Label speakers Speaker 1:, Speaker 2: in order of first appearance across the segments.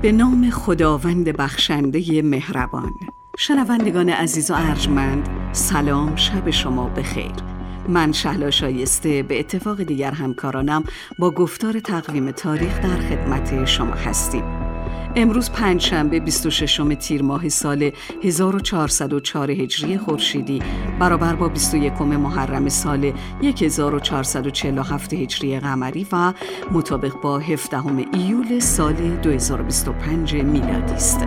Speaker 1: به نام خداوند بخشنده مهربان. شنوندگان عزیز و ارجمند، سلام، شب شما بخیر. من شهلا شایسته به اتفاق دیگر همکارانم با گفتار تقویم تاریخ در خدمت شما هستیم. امروز پنجشنبه 26 تیر ماه سال 1404 هجری خورشیدی برابر با 21 محرم سال 1447 هجری قمری و مطابق با 17 ایول سال 2025 میلادی است.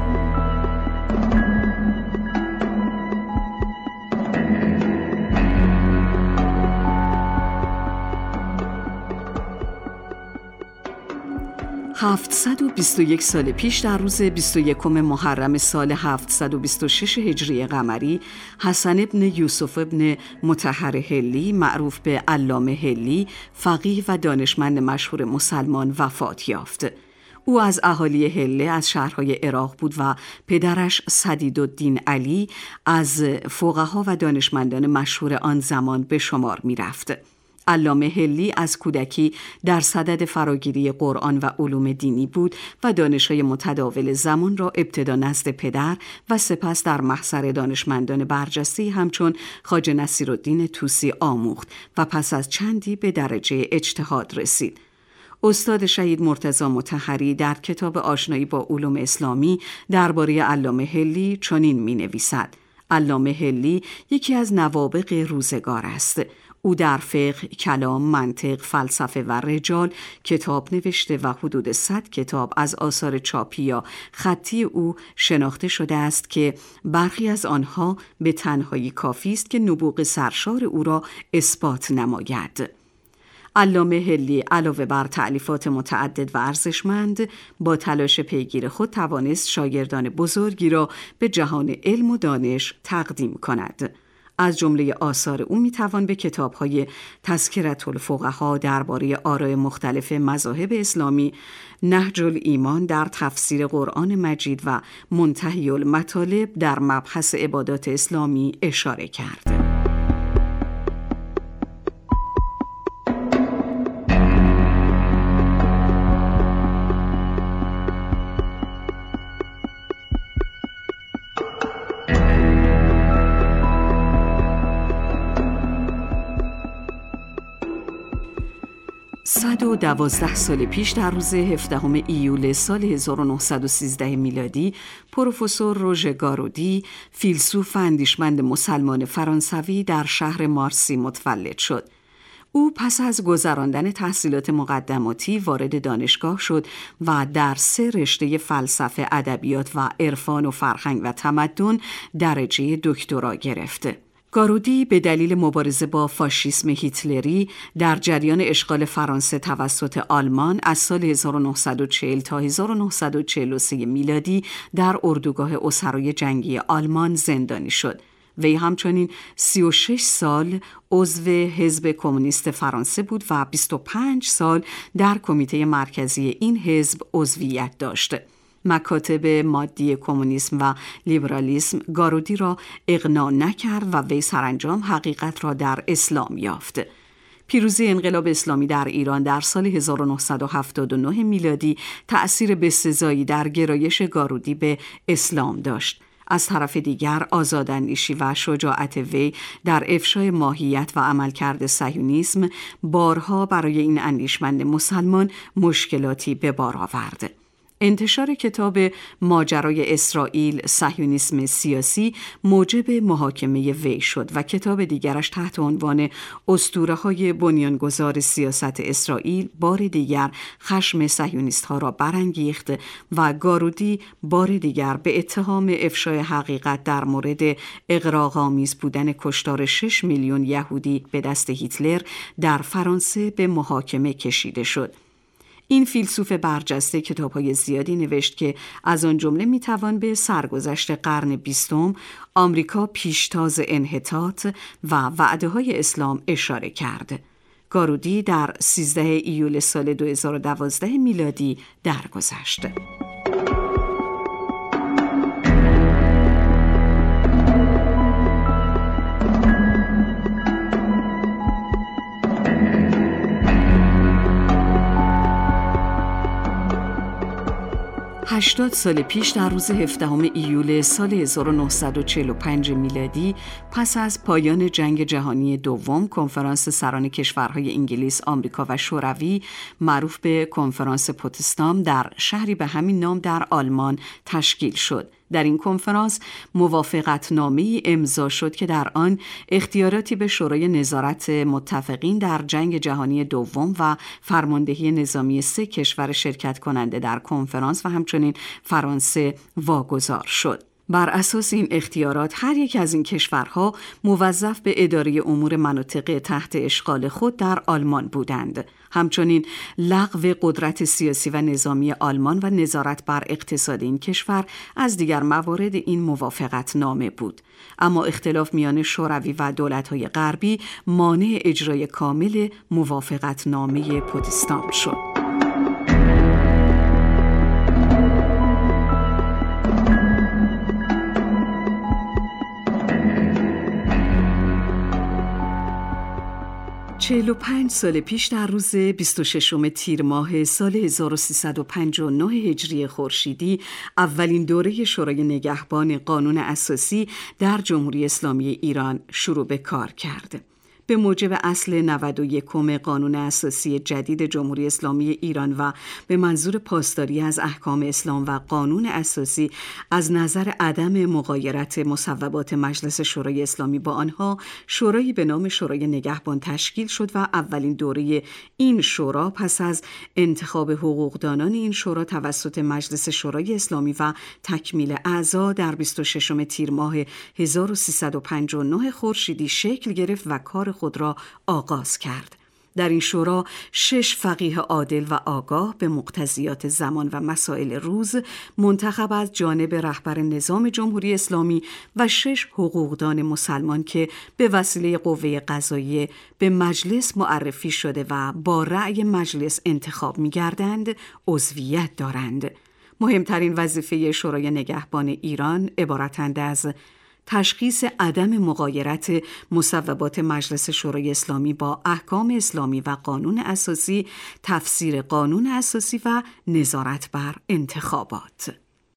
Speaker 1: هفتصد و 21 سال پیش در روز 21 محرم سال 726 هجری قمری، حسن ابن یوسف ابن مطهر حلی معروف به علامه حلی، فقیه و دانشمند مشهور مسلمان وفات یافت. او از اهالی حله از شهرهای عراق بود و پدرش سدیدالدین علی از فقها و دانشمندان مشهور آن زمان به شمار می رفت. علامه حلی از کودکی در صدد فراگیری قرآن و علوم دینی بود و دانش‌های متداول زمان را ابتدا نزد پدر و سپس در محضر دانشمندان برجسته همچون خواجه نصیرالدین طوسی آموخت و پس از چندی به درجه اجتهاد رسید. استاد شهید مرتضی مطهری در کتاب آشنایی با علوم اسلامی درباره علامه حلی چنین می‌نویسد: علامه حلی یکی از نوابغ روزگار است. او در فقه، کلام، منطق، فلسفه و رجال کتاب نوشته و حدود 100 کتاب از آثار چاپی یا خطی او شناخته شده است که برخی از آنها به تنهایی کافی است که نبوغ سرشار او را اثبات نماید. علامه حلی علاوه بر تألیفات متعدد و ارزشمند، با تلاش پیگیر خود توانست شاگردان بزرگی را به جهان علم و دانش تقدیم کند. از جمله آثار او میتوان به کتاب‌های تذکرة الفقها درباره آراء مختلف مذاهب اسلامی، نهج الایمان در تفسیر قرآن مجید و منتهی المطالب در مبحث عبادات اسلامی اشاره کرد. و 12 سال پیش در روز 17 ایول سال 1913 میلادی، پروفسور روژه گارودی، فیلسوف و اندیشمند مسلمان فرانسوی در شهر مارسی متولد شد. او پس از گذراندن تحصیلات مقدماتی وارد دانشگاه شد و در 3 رشته فلسفه، ادبیات و عرفان و فرهنگ و تمدن درجه دکترا گرفت. گارودی به دلیل مبارزه با فاشیسم هیتلری در جریان اشغال فرانسه توسط آلمان از سال 1940 تا 1943 میلادی در اردوگاه اسرای جنگی آلمان زندانی شد. وی همچنین 36 سال عضو حزب کمونیست فرانسه بود و 25 سال در کمیته مرکزی این حزب عضویت داشت. مکاتب مادی کمونیسم و لیبرالیسم گارودی را اقناع نکرد و وی سرانجام حقیقت را در اسلام یافت. پیروزی انقلاب اسلامی در ایران در سال 1979 میلادی تأثیر بسزایی در گرایش گارودی به اسلام داشت. از طرف دیگر آزاداندیشی و شجاعت وی در افشای ماهیت و عملکرد صهیونیسم بارها برای این اندیشمند مسلمان مشکلاتی به بار آورد. انتشار کتاب ماجرای اسرائیل، صهیونیسم سیاسی موجب محاکمه وی شد و کتاب دیگرش تحت عنوان اسطوره‌های بنیانگذار سیاست اسرائیل بار دیگر خشم صهیونیست‌ها را برانگیخت و گارودی بار دیگر به اتهام افشای حقیقت در مورد اغراق‌آمیز بودن کشتار 6 میلیون یهودی به دست هیتلر در فرانسه به محاکمه کشیده شد. این فیلسوف برجسته کتاب‌های زیادی نوشت که از آن جمله میتوان به سرگذشت قرن 20، آمریکا پیشتاز انحطاط و وعده‌های اسلام اشاره کرد. گارودی در 13 ایول سال 2012 میلادی درگذشت. 80 سال پیش در روز 17 ایول سال 1945 میلادی پس از پایان جنگ جهانی دوم، کنفرانس سران کشورهای انگلیس، آمریکا و شوروی معروف به کنفرانس پوتسدام در شهری به همین نام در آلمان تشکیل شد. در این کنفرانس موافقتنامه‌ای امضا شد که در آن اختیاراتی به شورای نظارت متفقین در جنگ جهانی دوم و فرماندهی نظامی 3 کشور شرکت کننده در کنفرانس و همچنین فرانسه واگذار شد. بر اساس این اختیارات هر یک از این کشورها موظف به اداره امور مناطق تحت اشغال خود در آلمان بودند. همچنین لغو قدرت سیاسی و نظامی آلمان و نظارت بر اقتصاد این کشور از دیگر موارد این موافقتنامه بود. اما اختلاف میان شوروی و دولت‌های غربی مانع اجرای کامل موافقتنامه پوتسدام شد. 45 سال پیش در روز 26 تیر ماه سال 1359 هجری خورشیدی اولین دوره شورای نگهبان قانون اساسی در جمهوری اسلامی ایران شروع به کار کرد. به موجب اصل 91 قانون اساسی جدید جمهوری اسلامی ایران و به منظور پاسداری از احکام اسلام و قانون اساسی از نظر عدم مغایرت مصوبات مجلس شورای اسلامی با آنها، شورایی به نام شورای نگهبان تشکیل شد و اولین دوره این شورا پس از انتخاب حقوقدانان این شورا توسط مجلس شورای اسلامی و تکمیل اعضا در 26 تیر ماه 1359 خورشیدی شکل گرفت و کار خود را آغاز کرد. در این شورا 6 فقیه عادل و آگاه به مقتضیات زمان و مسائل روز منتخب از جانب رهبر نظام جمهوری اسلامی و 6 حقوقدان مسلمان که به وسیله قوه قضاییه به مجلس معرفی شده و با رأی مجلس انتخاب می‌گردند عضویت دارند. مهمترین وظیفه شورای نگهبان ایران عبارتند از تشخیص عدم مغایرت مصوبات مجلس شورای اسلامی با احکام اسلامی و قانون اساسی، تفسیر قانون اساسی و نظارت بر انتخابات.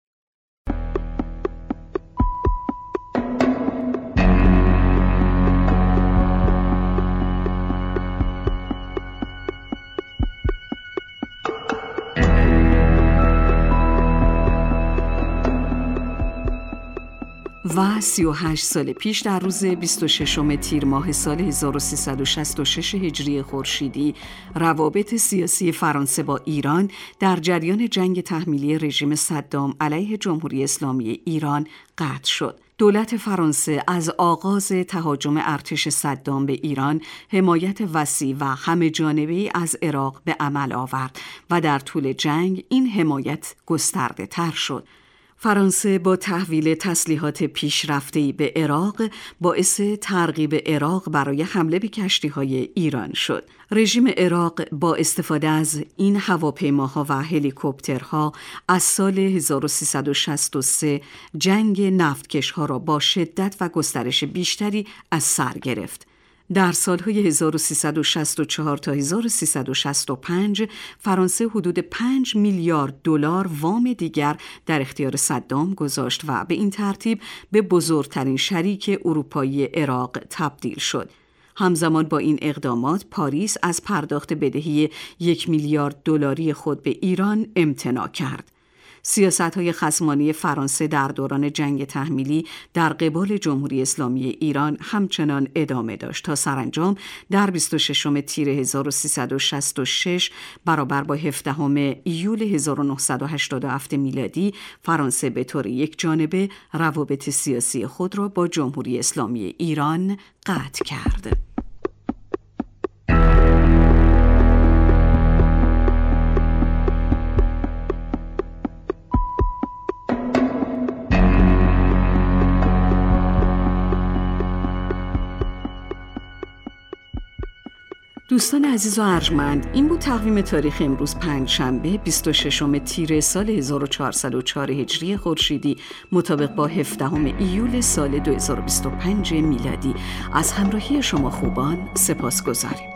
Speaker 1: و 38 سال پیش در روز 26 تیر ماه سال 1366 هجری خورشیدی روابط سیاسی فرانسه با ایران در جریان جنگ تحمیلی رژیم صدام علیه جمهوری اسلامی ایران قطع شد. دولت فرانسه از آغاز تهاجم ارتش صدام به ایران حمایت وسیع و همه جانبه‌ای از عراق به عمل آورد و در طول جنگ این حمایت گسترده تر شد. فرانسه با تحویل تسلیحات پیشرفته‌ای به عراق باعث ترغیب عراق برای حمله به کشتی‌های ایران شد. رژیم عراق با استفاده از این هواپیماها و هلیکوپترها از سال 1363 جنگ نفتکش‌ها را با شدت و گسترش بیشتری از سر گرفت. در سالهای 1364 تا 1365 فرانسه حدود 5 میلیارد دلار وام دیگر در اختیار صدام گذاشت و به این ترتیب به بزرگترین شریک اروپایی عراق تبدیل شد. همزمان با این اقدامات پاریس از پرداخت بدهی 1 میلیارد دلاری خود به ایران امتناع کرد. سیاست‌های خصمانه فرانسه در دوران جنگ تحمیلی در قبال جمهوری اسلامی ایران همچنان ادامه داشت تا سرانجام در 26 تیر 1366 برابر با 17 ایول 1987 میلادی فرانسه به طور یکجانبه روابط سیاسی خود را با جمهوری اسلامی ایران قطع کرد. دوستان عزیز و ارجمند، این بود تقویم تاریخ امروز پنجشنبه 26 تیر سال 1404 هجری خورشیدی مطابق با 17 ایول سال 2025 میلادی. از همراهی شما خوبان سپاسگزاریم.